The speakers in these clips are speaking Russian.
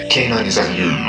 K9 is on you.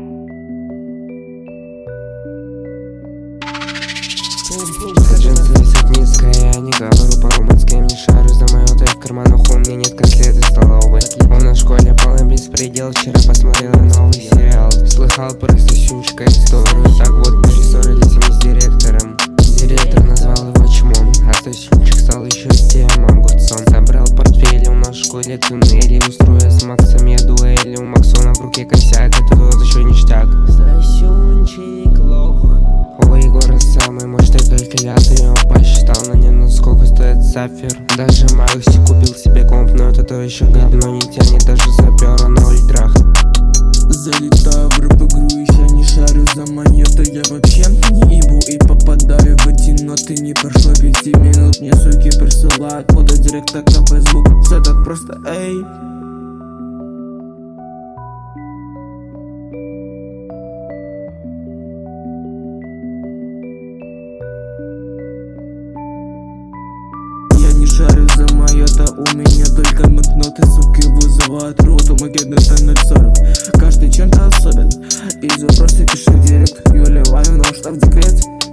Джинсы висят низко, я не говорю по-румынски, не шарю за мою, ты в карманах у меня нет котлет из столовой. Он на школе полный беспредел, вчера посмотрела новый сериал. Слыхал про Стасючка историю, так вот перессорились они с директором. Директор назвал его чмом, а Стасючек стал еще тем огурцом. Собрал портфель, у нас в школе туннели, устроя с Максами дуэли. У Максона в руке косяк, это тот еще ништяк. Стасючек лох. У Егора самый мощный калькулятор, я его посчитал на нем, сколько стоит сафир. Даже Макси купил себе комп, но это то еще говно, не тянет даже сапера на ультрах. Залетаю в рэп-игру, еще не шарю за монеты. Я вообще не ебу и попадаю в эти ноты. Не прошло 5 минут, мне суки присылают фото директа на Facebook. Все так просто, эй. Не шарю за майота, у меня только банкноты, суки вызывают роту, магнитный надзор. Каждый чем-то особен, и запросы пиши в директ. Юля Вавинова, что в декрет.